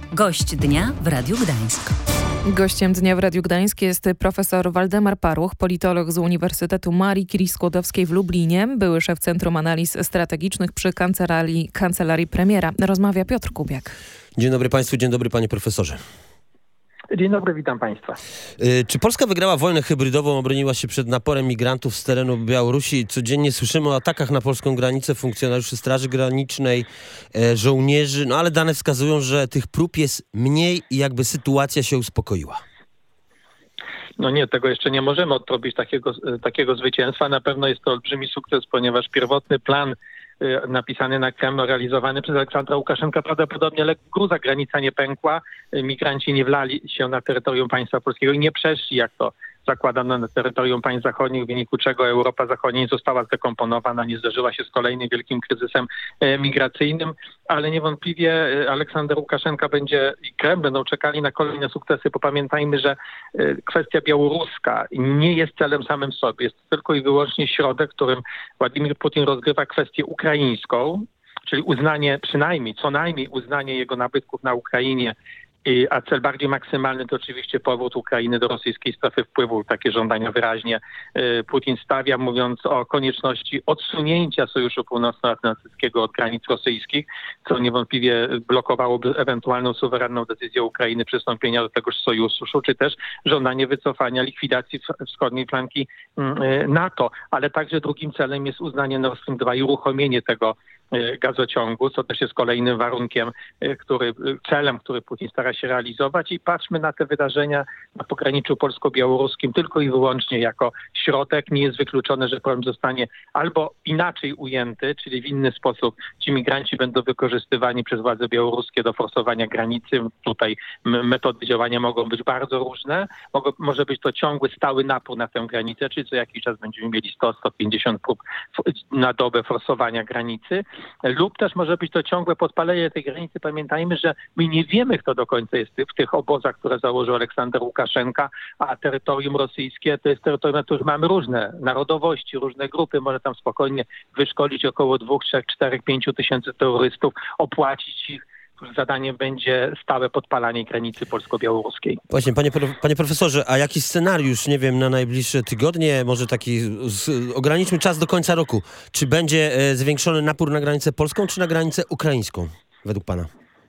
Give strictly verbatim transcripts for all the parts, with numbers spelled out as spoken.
Gość dnia w Radiu Gdańsk. Gościem dnia w Radiu Gdańsk jest profesor Waldemar Paruch, politolog z Uniwersytetu Marii Curie-Skłodowskiej w Lublinie, były szef Centrum Analiz Strategicznych przy Kancelarii, Kancelarii Premiera. Rozmawia Piotr Kubiak. Dzień dobry Państwu, dzień dobry Panie Profesorze. Dzień dobry, witam Państwa. Czy Polska wygrała wojnę hybrydową, obroniła się przed naporem migrantów z terenu Białorusi? Codziennie słyszymy o atakach na polską granicę funkcjonariuszy Straży Granicznej, żołnierzy, no ale dane wskazują, że tych prób jest mniej i jakby sytuacja się uspokoiła. No nie, tego jeszcze nie możemy odrobić takiego, takiego zwycięstwa. Na pewno jest to olbrzymi sukces, ponieważ pierwotny plan napisany na Kremlu, realizowany przez Aleksandra Łukaszenkę, prawdopodobnie legł w gruzach, granica nie pękła, migranci nie wlali się na terytorium państwa polskiego i nie przeszli, jak to zakładano, na terytorium państw zachodnich, w wyniku czego Europa Zachodnia nie została zdekomponowana, nie zderzyła się z kolejnym wielkim kryzysem migracyjnym, ale niewątpliwie Aleksander Łukaszenka będzie i Kreml będą czekali na kolejne sukcesy, bo pamiętajmy, że kwestia białoruska nie jest celem samym w sobie, jest tylko i wyłącznie środek, którym Władimir Putin rozgrywa kwestię ukraińską, czyli uznanie, przynajmniej, co najmniej uznanie jego nabytków na Ukrainie, a cel bardziej maksymalny to oczywiście powrót Ukrainy do rosyjskiej strefy wpływu. Takie żądania wyraźnie Putin stawia, mówiąc o konieczności odsunięcia Sojuszu Północnoatlantyckiego od granic rosyjskich, co niewątpliwie blokowałoby ewentualną suwerenną decyzję Ukrainy przystąpienia do tegoż sojuszu, czy też żądanie wycofania, likwidacji wschodniej flanki NATO. Ale także drugim celem jest uznanie Nord Stream dwa i uruchomienie tego gazociągu, co też jest kolejnym warunkiem, który, celem, który Putin stara się realizować, i patrzmy na te wydarzenia na pograniczu polsko-białoruskim tylko i wyłącznie jako środek. Nie jest wykluczone, że problem zostanie albo inaczej ujęty, czyli w inny sposób ci migranci będą wykorzystywani przez władze białoruskie do forsowania granicy. Tutaj metody działania mogą być bardzo różne. Mogą, może być to ciągły, stały napór na tę granicę, czyli co jakiś czas będziemy mieli sto do stu pięćdziesięciu prób na dobę forsowania granicy. Lub też może być to ciągłe podpalenie tej granicy. Pamiętajmy, że my nie wiemy, kto do końca jest w tych obozach, które założył Aleksander Łukaszenka, a terytorium rosyjskie to jest terytorium, na którym mamy różne narodowości, różne grupy. Może tam spokojnie wyszkolić około dwóch, trzech, czterech, pięciu tysięcy terrorystów, opłacić ich. Zadaniem będzie stałe podpalanie granicy polsko-białoruskiej. Właśnie, panie, panie profesorze, a jaki scenariusz, nie wiem, na najbliższe tygodnie, może taki, z, ograniczmy czas do końca roku. Czy będzie e, zwiększony napór na granicę polską, czy na granicę ukraińską, według pana?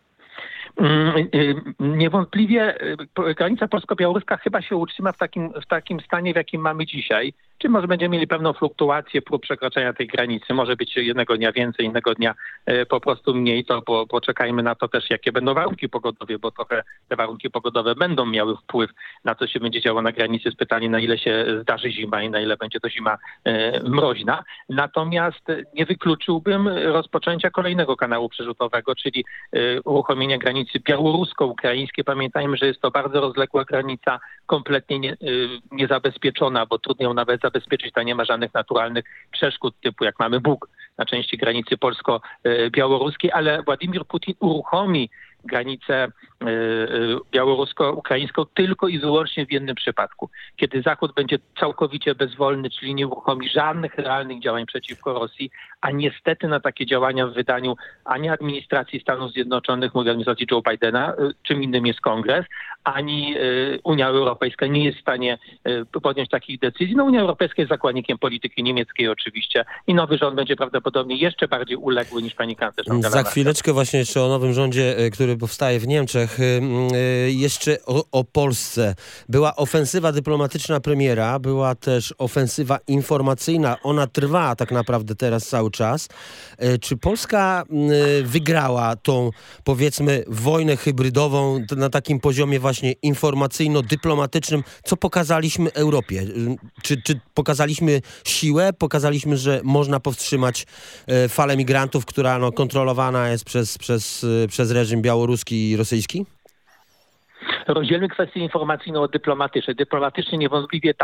Niewątpliwie granica polsko-białoruska chyba się utrzyma w takim, w takim stanie, w jakim mamy dzisiaj. Czy może będziemy mieli pewną fluktuację prób przekroczenia tej granicy. Może być jednego dnia więcej, innego dnia po prostu mniej. To bo, poczekajmy na to też, jakie będą warunki pogodowe, bo trochę te warunki pogodowe będą miały wpływ na co się będzie działo na granicy. Jest pytanie, na ile się zdarzy zima i na ile będzie to zima e, mroźna. Natomiast nie wykluczyłbym rozpoczęcia kolejnego kanału przerzutowego, czyli e, uruchomienia granicy białorusko-ukraińskiej. Pamiętajmy, że jest to bardzo rozległa granica, kompletnie nie, e, niezabezpieczona, bo trudno ją nawet zabezpieczyć, tam nie ma żadnych naturalnych przeszkód, typu jak mamy Bóg na części granicy polsko-białoruskiej, ale Władimir Putin uruchomi granicę białorusko-ukraińską tylko i wyłącznie w jednym przypadku. Kiedy Zachód będzie całkowicie bezwolny, czyli nie uruchomi żadnych realnych działań przeciwko Rosji, a niestety na takie działania w wydaniu ani administracji Stanów Zjednoczonych, mówię administracji Joe Bidena, czym innym jest Kongres, ani Unia Europejska nie jest w stanie podjąć takich decyzji. No, Unia Europejska jest zakładnikiem polityki niemieckiej oczywiście i nowy rząd będzie prawdopodobnie jeszcze bardziej uległy niż pani kanclerz Angela Za chwileczkę właśnie jeszcze o nowym rządzie, który powstaje w Niemczech. Jeszcze o, o Polsce. Była ofensywa dyplomatyczna premiera, była też ofensywa informacyjna. Ona trwa tak naprawdę teraz cały czas. Czy Polska wygrała tą, powiedzmy, wojnę hybrydową na takim poziomie właśnie informacyjno-dyplomatycznym? Co pokazaliśmy Europie? Czy, czy pokazaliśmy siłę? Pokazaliśmy, że można powstrzymać falę migrantów, która no, kontrolowana jest przez, przez, przez reżim białoruski i rosyjski? Rozdzielmy kwestię informacyjną od dyplomatycznej. Dyplomatycznie niewątpliwie tak,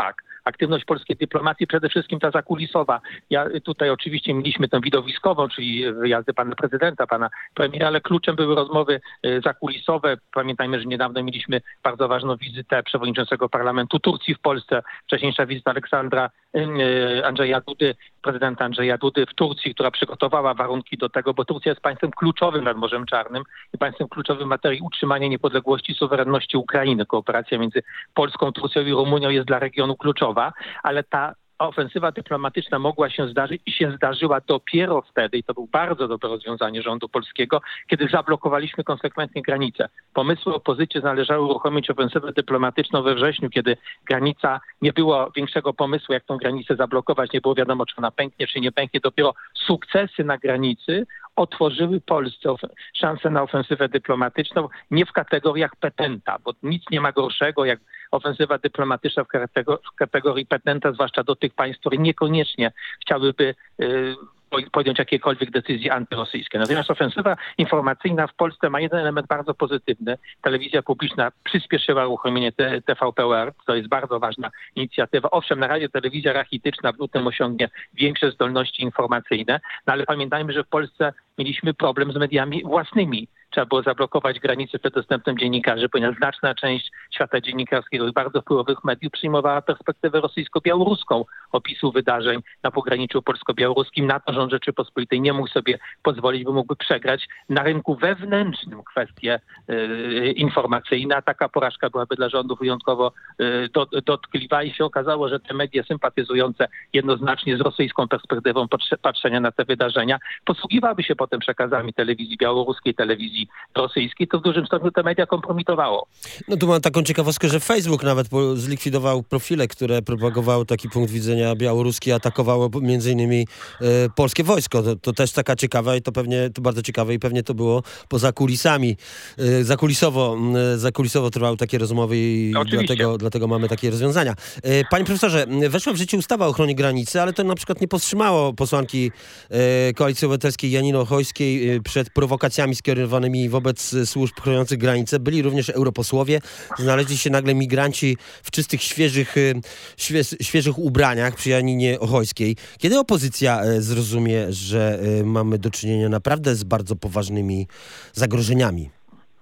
aktywność polskiej dyplomacji, przede wszystkim ta zakulisowa. Ja tutaj oczywiście mieliśmy tę widowiskową, czyli wyjazdy pana prezydenta, pana premiera, ale kluczem były rozmowy zakulisowe. Pamiętajmy, że niedawno mieliśmy bardzo ważną wizytę przewodniczącego parlamentu Turcji w Polsce, wcześniejsza wizyta Aleksandra Andrzeja Dudy, prezydenta Andrzeja Dudy w Turcji, która przygotowała warunki do tego, bo Turcja jest państwem kluczowym nad Morzem Czarnym i państwem kluczowym w materii utrzymania niepodległości i suwerenności Ukrainy. Kooperacja między Polską, Turcją i Rumunią jest dla regionu kluczowa, ale ta ofensywa dyplomatyczna mogła się zdarzyć i się zdarzyła dopiero wtedy, i to było bardzo dobre rozwiązanie rządu polskiego, kiedy zablokowaliśmy konsekwentnie granicę. Pomysły opozycji należało uruchomić ofensywę dyplomatyczną we wrześniu, kiedy granica, nie było większego pomysłu, jak tą granicę zablokować, nie było wiadomo, czy ona pęknie, czy nie pęknie. Dopiero sukcesy na granicy otworzyły Polsce szansę na ofensywę dyplomatyczną, nie w kategoriach petenta, bo nic nie ma gorszego jak ofensywa dyplomatyczna w kategorii, w kategorii petenta, zwłaszcza do tych państw, które niekoniecznie chciałyby y, podjąć jakiekolwiek decyzje antyrosyjskie. Natomiast ofensywa informacyjna w Polsce ma jeden element bardzo pozytywny. Telewizja publiczna przyspieszyła uruchomienie T V P O R. To jest bardzo ważna inicjatywa. Owszem, na razie telewizja rachityczna w lutym osiągnie większe zdolności informacyjne, no ale pamiętajmy, że w Polsce mieliśmy problem z mediami własnymi. Trzeba było zablokować granice przed dostępem dziennikarzy, ponieważ znaczna część świata dziennikarskiego i bardzo wpływowych mediów przyjmowała perspektywę rosyjsko-białoruską opisu wydarzeń na pograniczu polsko-białoruskim. Na to rząd Rzeczypospolitej nie mógł sobie pozwolić, bo mógłby przegrać na rynku wewnętrznym kwestie y, informacyjne, a taka porażka byłaby dla rządu wyjątkowo y, do, dotkliwa i się okazało, że te media sympatyzujące jednoznacznie z rosyjską perspektywą patrzenia na te wydarzenia posługiwały się potem przekazami telewizji białoruskiej, telewizji rosyjskiej, to w dużym stopniu te media kompromitowało. No tu mam taką ciekawostkę, że Facebook nawet zlikwidował profile, które propagowały taki punkt widzenia białoruski, atakowało między innymi e, polskie wojsko. To, to też taka ciekawa i to pewnie, to bardzo ciekawe i pewnie to było poza kulisami. E, zakulisowo, e, zakulisowo trwały takie rozmowy i dlatego, dlatego mamy takie rozwiązania. E, panie profesorze, weszła w życie ustawa o ochronie granicy, ale to na przykład nie powstrzymało posłanki e, Koalicji Obywatelskiej Janiny Ochojskiej e, przed prowokacjami skierowanymi wobec służb chroniących granice. Byli również europosłowie. Znaleźli się nagle migranci w czystych, świeżych, świe, świeżych ubraniach przy Janinie Ochojskiej. Kiedy opozycja zrozumie, że mamy do czynienia naprawdę z bardzo poważnymi zagrożeniami?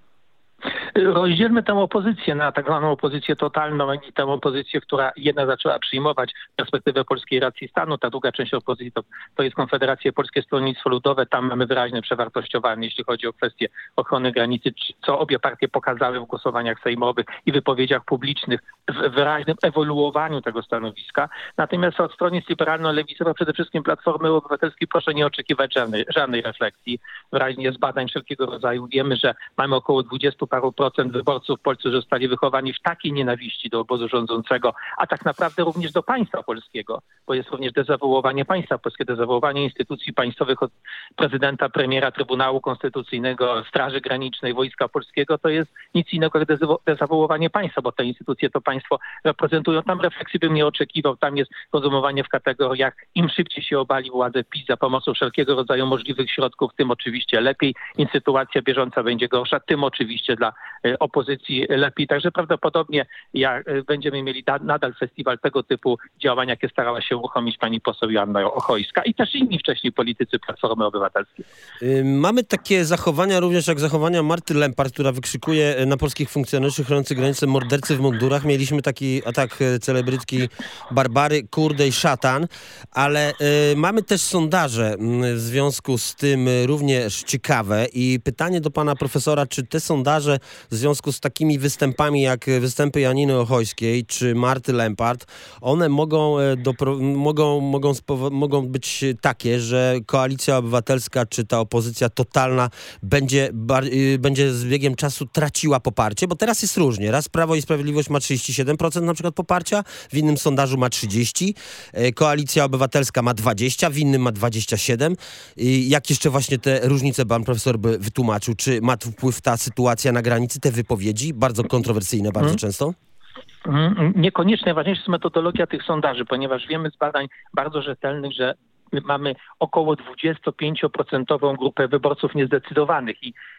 Rozdzielmy tę opozycję na tak zwaną opozycję totalną i tę opozycję, która jedna zaczęła przyjmować perspektywę polskiej racji stanu. Ta druga część opozycji to, to jest Konfederacja Polskie Stronnictwo Ludowe. Tam mamy wyraźne przewartościowanie, jeśli chodzi o kwestię ochrony granicy, co obie partie pokazały w głosowaniach sejmowych i wypowiedziach publicznych w wyraźnym ewoluowaniu tego stanowiska. Natomiast od stronnictw liberalno-lewicowych, przede wszystkim Platformy Obywatelskiej, proszę nie oczekiwać żadnej, żadnej refleksji. Wyraźnie z badań wszelkiego rodzaju wiemy, że mamy około dwudziestu paru procent wyborców w Polsce zostali wychowani w takiej nienawiści do obozu rządzącego, a tak naprawdę również do państwa polskiego, bo jest również dezawuowanie państwa polskiego, dezawuowanie instytucji państwowych od prezydenta, premiera, Trybunału Konstytucyjnego, Straży Granicznej, Wojska Polskiego, to jest nic innego jak dezawuowanie państwa, bo te instytucje to państwo reprezentują. Tam refleksji bym nie oczekiwał, tam jest rozumowanie w kategoriach im szybciej się obali władzę PiS za pomocą wszelkiego rodzaju możliwych środków, tym oczywiście lepiej. Im sytuacja bieżąca będzie gorsza, tym oczywiście dla opozycji lepiej. Także prawdopodobnie ja, będziemy mieli da, nadal festiwal tego typu działań, jakie starała się uruchomić pani poseł Joanna Ochojska i też inni wcześniej politycy Platformy Obywatelskiej. Mamy takie zachowania również jak zachowania Marty Lempart, która wykrzykuje na polskich funkcjonariuszy chroniących granice mordercy w mundurach. Mieliśmy taki atak celebrytki Barbary, kurde i szatan, ale y, mamy też sondaże w związku z tym również ciekawe i pytanie do pana profesora, czy te sondaże w związku z takimi występami jak występy Janiny Ochojskiej czy Marty Lempart, one mogą, dopro, mogą, mogą, spowo- mogą być takie, że Koalicja Obywatelska czy ta opozycja totalna będzie, bar- będzie z biegiem czasu traciła poparcie, bo teraz jest różnie. Raz Prawo i Sprawiedliwość ma trzydzieści siedem procent na przykład poparcia, w innym sondażu ma trzydzieści procent, Koalicja Obywatelska ma dwadzieścia procent, w innym ma dwadzieścia siedem procent. I jak jeszcze właśnie te różnice pan profesor by wytłumaczył? Czy ma wpływ ta sytuacja na granicy, te wypowiedzi, bardzo kontrowersyjne bardzo hmm. często? Niekoniecznie. Najważniejsza jest metodologia tych sondaży, ponieważ wiemy z badań bardzo rzetelnych, że mamy około dwudziestopięcioprocentową grupę wyborców niezdecydowanych i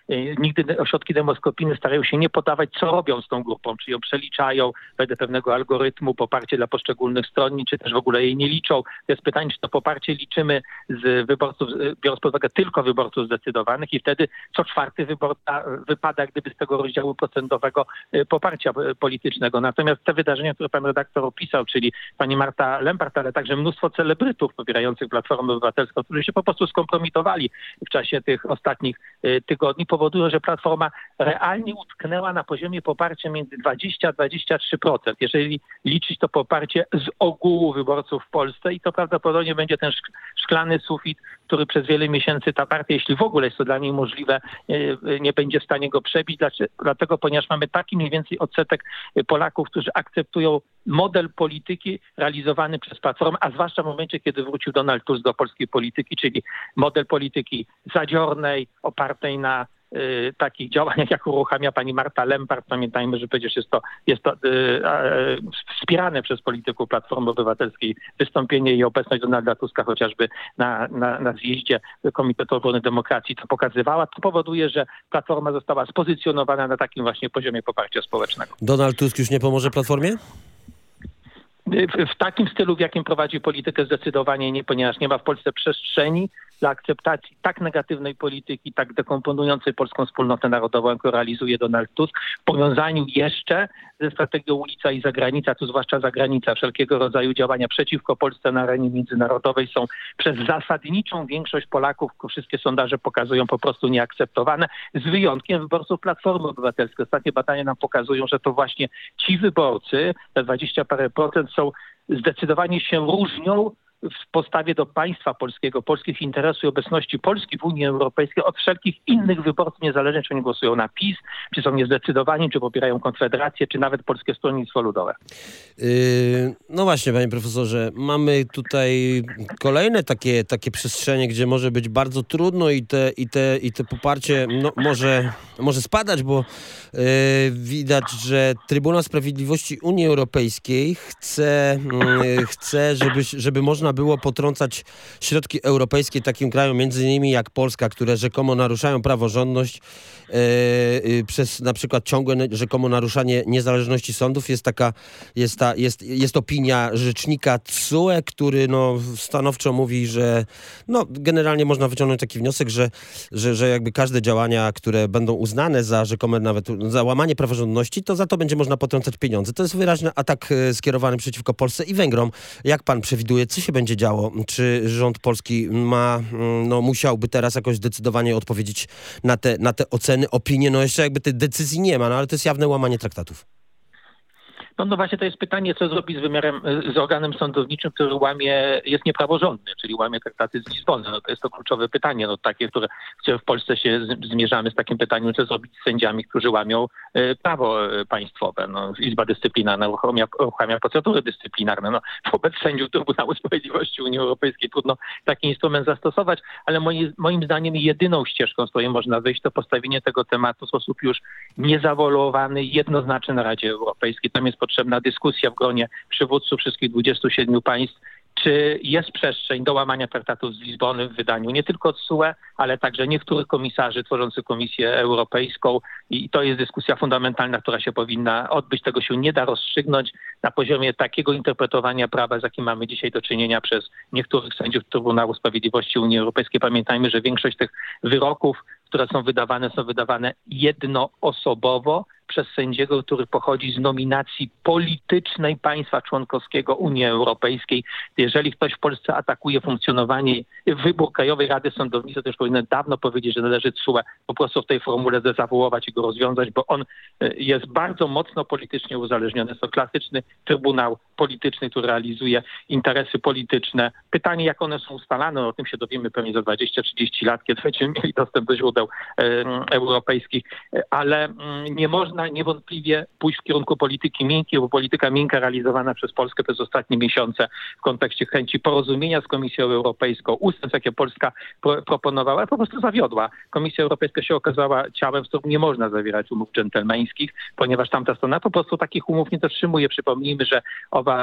Nigdy ośrodki demoskopijne starają się nie podawać, co robią z tą grupą, czy ją przeliczają wedle pewnego algorytmu, poparcie dla poszczególnych stron, czy też w ogóle jej nie liczą. To jest pytanie, czy to poparcie liczymy z wyborców, biorąc pod uwagę tylko wyborców zdecydowanych i wtedy co czwarty wyborca wypada gdyby z tego rozdziału procentowego poparcia politycznego. Natomiast te wydarzenia, które pan redaktor opisał, czyli pani Marta Lempart, ale także mnóstwo celebrytów popierających Platformę Obywatelską, którzy się po prostu skompromitowali w czasie tych ostatnich tygodni, powodują, że Platforma realnie utknęła na poziomie poparcia między dwadzieścia a dwadzieścia trzy procent. Jeżeli liczyć to poparcie z ogółu wyborców w Polsce i to prawdopodobnie będzie ten szklany sufit, który przez wiele miesięcy ta partia, jeśli w ogóle jest to dla niej możliwe, nie będzie w stanie go przebić. Dlatego, ponieważ mamy taki mniej więcej odsetek Polaków, którzy akceptują model polityki realizowany przez Platformę, a zwłaszcza w momencie, kiedy wrócił Donald Tusk do polskiej polityki, czyli model polityki zadziornej, opartej na y, takich działaniach, jak uruchamia pani Marta Lempart. Pamiętajmy, że przecież jest to, jest to y, y, wspierane przez polityków Platformy Obywatelskiej wystąpienie i obecność Donalda Tuska chociażby na, na, na zjeździe Komitetu Obrony Demokracji to pokazywała. To powoduje, że Platforma została spozycjonowana na takim właśnie poziomie poparcia społecznego. Donald Tusk już nie pomoże Platformie? W, w takim stylu, w jakim prowadzi politykę, zdecydowanie nie, ponieważ nie ma w Polsce przestrzeni dla akceptacji tak negatywnej polityki, tak dekomponującej polską wspólnotę narodową, jaką realizuje Donald Tusk, w powiązaniu jeszcze ze strategią ulica i zagranica, tu zwłaszcza zagranica. Wszelkiego rodzaju działania przeciwko Polsce na arenie międzynarodowej są przez zasadniczą większość Polaków, wszystkie sondaże pokazują, po prostu nieakceptowane, z wyjątkiem wyborców Platformy Obywatelskiej. Ostatnie badania nam pokazują, że to właśnie ci wyborcy, te dwadzieścia parę procent, są zdecydowanie się różnią w postawie do państwa polskiego, polskich interesów i obecności Polski w Unii Europejskiej od wszelkich innych wyborców, niezależnie czy oni głosują na PiS, czy są niezdecydowani, czy popierają Konfederację, czy nawet Polskie Stronnictwo Ludowe. Yy, no właśnie, panie profesorze, mamy tutaj kolejne takie, takie przestrzenie, gdzie może być bardzo trudno i te, i te, i te poparcie no, może, może spadać, bo yy, widać, że Trybunał Sprawiedliwości Unii Europejskiej chce, yy, chce żeby, żeby można było potrącać środki europejskie takim krajom, między innymi jak Polska, które rzekomo naruszają praworządność yy, yy, przez na przykład ciągłe rzekomo naruszanie niezależności sądów. Jest taka, jest ta, jest, jest opinia rzecznika T S U E, który no stanowczo mówi, że no generalnie można wyciągnąć taki wniosek, że, że, że jakby każde działania, które będą uznane za rzekome nawet za łamanie praworządności, to za to będzie można potrącać pieniądze. To jest wyraźny atak skierowany przeciwko Polsce i Węgrom. Jak pan przewiduje, co się będzie działo? Czy rząd polski ma, no musiałby teraz jakoś zdecydowanie odpowiedzieć na te, na te oceny, opinie? No jeszcze jakby tej decyzji nie ma, no ale to jest jawne łamanie traktatów. No, no właśnie to jest pytanie, co zrobić z wymiarem, z organem sądowniczym, który łamie, jest niepraworządny, czyli łamie traktaty z Lizbony. No to jest to kluczowe pytanie, no takie, które, które w Polsce się z, zmierzamy z takim pytaniem, co zrobić z sędziami, którzy łamią y, prawo y, państwowe. No, Izba Dyscyplinarna uruchamia, uruchamia procedury dyscyplinarne. No, wobec sędziów Trybunału Sprawiedliwości Unii Europejskiej trudno taki instrument zastosować, ale moi, moim zdaniem jedyną ścieżką, z której można wyjść, to postawienie tego tematu w sposób już niezawolowany, jednoznaczny na Radzie Europejskiej. Tam jest potrzebna dyskusja w gronie przywódców wszystkich dwudziestu siedmiu państw, czy jest przestrzeń do łamania traktatów z Lizbony w wydaniu nie tylko T S U E, ale także niektórych komisarzy tworzących Komisję Europejską i to jest dyskusja fundamentalna, która się powinna odbyć. Tego się nie da rozstrzygnąć na poziomie takiego interpretowania prawa, z jakim mamy dzisiaj do czynienia przez niektórych sędziów Trybunału Sprawiedliwości Unii Europejskiej. Pamiętajmy, że większość tych wyroków, które są wydawane, są wydawane jednoosobowo przez sędziego, który pochodzi z nominacji politycznej państwa członkowskiego Unii Europejskiej. Jeżeli ktoś w Polsce atakuje funkcjonowanie, wybór Krajowej Rady Sądownictwa, to już powinien dawno powiedzieć, że należy T S U E po prostu w tej formule dezawuować i go rozwiązać, bo on jest bardzo mocno politycznie uzależniony. Jest to klasyczny trybunał polityczny, który realizuje interesy polityczne. Pytanie, jak one są ustalane, o tym się dowiemy pewnie za dwadzieścia trzydzieści lat, kiedy będziemy mieli dostęp do źródeł e, europejskich, ale nie można niewątpliwie pójść w kierunku polityki miękkiej, bo polityka miękka realizowana przez Polskę przez ostatnie miesiące w kontekście chęci porozumienia z Komisją Europejską, ustępstw, jakie Polska pro, proponowała, po prostu zawiodła. Komisja Europejska się okazała ciałem, w którym nie można zawierać umów dżentelmeńskich, ponieważ tamta strona po prostu takich umów nie dotrzymuje. Przypomnijmy, że owa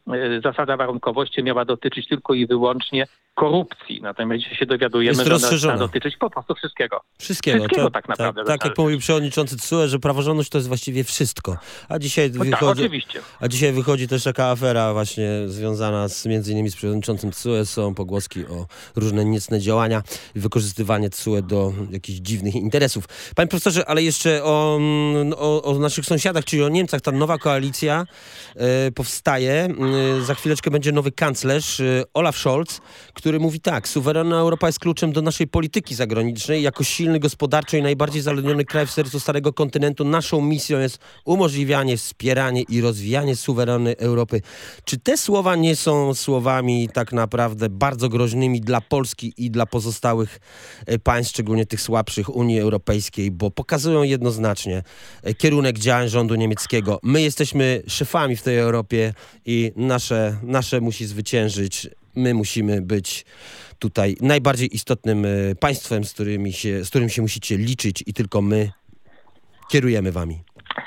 zasada warunkowości miała dotyczyć tylko i wyłącznie korupcji. Natomiast dzisiaj się dowiadujemy, Jest że ona ma dotyczyć po prostu wszystkiego. Wszystkiego, wszystkiego to, tak naprawdę. Tak, tak jak mówił przewodniczący T S U E, że praworządność to jest właściwie wszystko. A dzisiaj, no wychodzi, tak, oczywiście. a dzisiaj wychodzi też taka afera właśnie związana z, między innymi z przewodniczącym T S U E. Są pogłoski o różne niecne działania i wykorzystywanie T S U E do jakichś dziwnych interesów. Panie profesorze, ale jeszcze o, o, o naszych sąsiadach, czyli o Niemcach. Ta nowa koalicja e, powstaje. E, za chwileczkę będzie nowy kanclerz e, Olaf Scholz, który mówi tak: suwerenna Europa jest kluczem do naszej polityki zagranicznej. Jako silny gospodarczo i najbardziej zaludniony kraj w sercu starego kontynentu naszą misją jest umożliwianie, wspieranie i rozwijanie suwerennej Europy. Czy te słowa nie są słowami tak naprawdę bardzo groźnymi dla Polski i dla pozostałych państw, szczególnie tych słabszych Unii Europejskiej, bo pokazują jednoznacznie kierunek działań rządu niemieckiego. My jesteśmy szefami w tej Europie i nasze, nasze musi zwyciężyć. My musimy być tutaj najbardziej istotnym państwem, z, którymi się, z którym się musicie liczyć i tylko my kierujemy wami.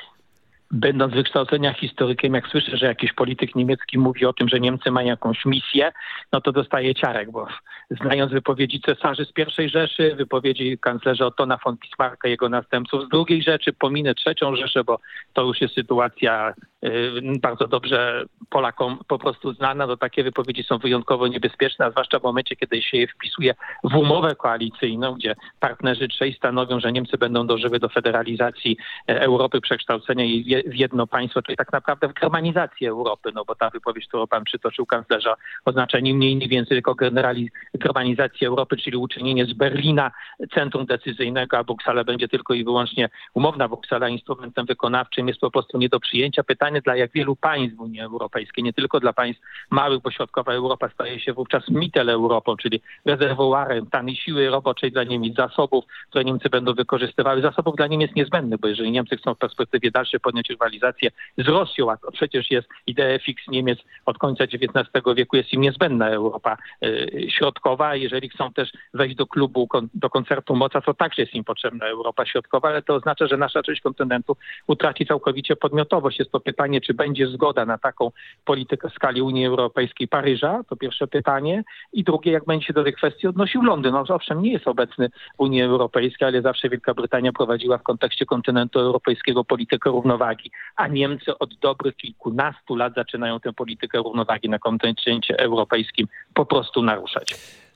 Będąc z wykształcenia historykiem, jak słyszę, że jakiś polityk niemiecki mówi o tym, że Niemcy mają jakąś misję, no to dostaję ciarek, bo znając wypowiedzi cesarzy z pierwszej Rzeszy, wypowiedzi kanclerza Ottona von Bismarcka, jego następców z drugiej Rzeszy, pominę trzecią Rzeszę, bo to już jest sytuacja y, bardzo dobrze Polakom po prostu znana, to takie wypowiedzi są wyjątkowo niebezpieczne, a zwłaszcza w momencie, kiedy się je wpisuje w umowę koalicyjną, gdzie partnerzy trzej stanowią, że Niemcy będą dążyły do federalizacji Europy, przekształcenia jej w jedno państwo, czyli tak naprawdę w germanizację Europy, no bo ta wypowiedź, którą pan przytoczył kanclerza, oznacza ni mniej, ni więcej tylko generali- germanizację Europy, czyli uczynienie z Berlina centrum decyzyjnego, a Bruksela będzie tylko i wyłącznie umowna. Bruksela instrumentem wykonawczym jest po prostu nie do przyjęcia. Pytanie, dla jak wielu państw w Unii Europejskiej, nie tylko dla państw małych, bo środkowa Europa staje się wówczas Mitteleuropą, czyli rezerwuarem taniej siły roboczej dla Niemiec, zasobów, które Niemcy będą wykorzystywały. Zasobów dla Niemiec niezbędnych, bo jeżeli Niemcy chcą w perspektywie dalszej podjąć rywalizację z Rosją, a to przecież jest idea fix Niemiec od końca dziewiętnastego wieku, jest im niezbędna Europa y, środkowa. Jeżeli chcą też wejść do klubu, kon, do koncertu moca, to także jest im potrzebna Europa środkowa, ale to oznacza, że nasza część kontynentu utraci całkowicie podmiotowość. Jest to pytanie, czy będzie zgoda na taką politykę w skali Unii Europejskiej Paryża, to pierwsze pytanie. I drugie, jak będzie się do tej kwestii odnosił Londyn. No, owszem, nie jest obecny w Unii Europejskiej, ale zawsze Wielka Brytania prowadziła w kontekście kontynentu europejskiego politykę równowagi, a Niemcy od dobrych kilkunastu lat zaczynają tę politykę równowagi na kontynencie europejskim po prostu naruszać.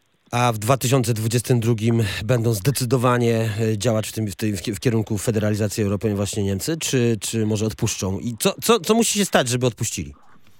A w dwa tysiące dwudziestym drugim będą zdecydowanie działać w, tym, w, tej, w kierunku federalizacji Europy właśnie Niemcy, czy, czy może odpuszczą? I co, co, co musi się stać, żeby odpuścili?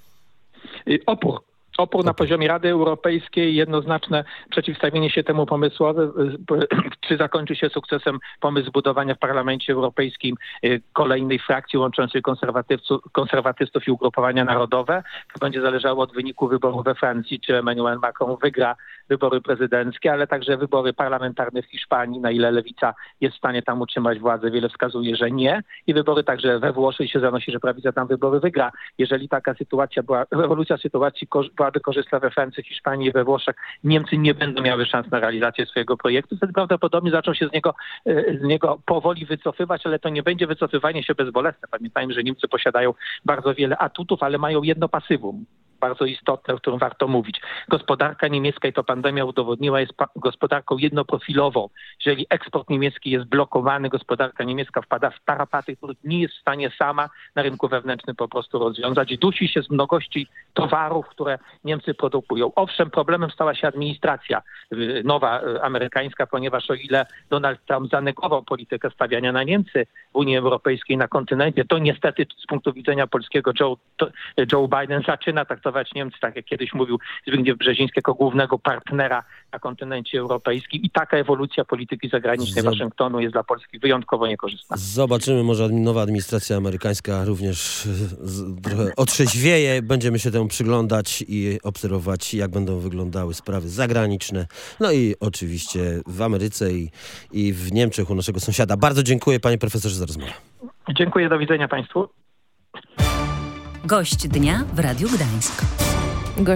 Opór. Opór na poziomie Rady Europejskiej, jednoznaczne przeciwstawienie się temu pomysłowi, czy zakończy się sukcesem pomysł zbudowania w Parlamencie Europejskim kolejnej frakcji łączącej konserwatystów i ugrupowania narodowe. To będzie zależało od wyniku wyborów we Francji, czy Emmanuel Macron wygra wybory prezydenckie, ale także wybory parlamentarne w Hiszpanii, na ile lewica jest w stanie tam utrzymać władzę. Wiele wskazuje, że nie. I wybory także we Włoszech się zanosi, że prawica tam wybory wygra. Jeżeli taka sytuacja była, rewolucja sytuacji byłaby korzystna we Francji, Hiszpanii i we Włoszech, Niemcy nie będą miały szans na realizację swojego projektu. Wtedy prawdopodobnie zaczną się z niego, z niego powoli wycofywać, ale to nie będzie wycofywanie się bezbolesne. Pamiętajmy, że Niemcy posiadają bardzo wiele atutów, ale mają jedno pasywum, bardzo istotne, o którym warto mówić. Gospodarka niemiecka, i to pandemia udowodniła, jest pa- gospodarką jednoprofilową. Jeżeli eksport niemiecki jest blokowany, gospodarka niemiecka wpada w tarapaty, których nie jest w stanie sama na rynku wewnętrznym po prostu rozwiązać. Dusi się z mnogości towarów, które Niemcy produkują. Owszem, problemem stała się administracja nowa amerykańska, ponieważ o ile Donald Trump zanegował politykę stawiania na Niemcy w Unii Europejskiej, na kontynencie, to niestety z punktu widzenia polskiego Joe, Joe Biden zaczyna traktować Niemcy, tak jak kiedyś mówił Zbigniew Brzeziński, jako głównego partnera na kontynencie europejskim, i taka ewolucja polityki zagranicznej Zob- Waszyngtonu jest dla Polski wyjątkowo niekorzystna. Zobaczymy, może nowa administracja amerykańska również z, trochę otrzeźwieje. Będziemy się temu przyglądać i obserwować, jak będą wyglądały sprawy zagraniczne. No i oczywiście w Ameryce i, i w Niemczech u naszego sąsiada. Bardzo dziękuję, panie profesorze, za rozmowę. Dziękuję, do widzenia państwu. Gość dnia w Radiu Gdańsk.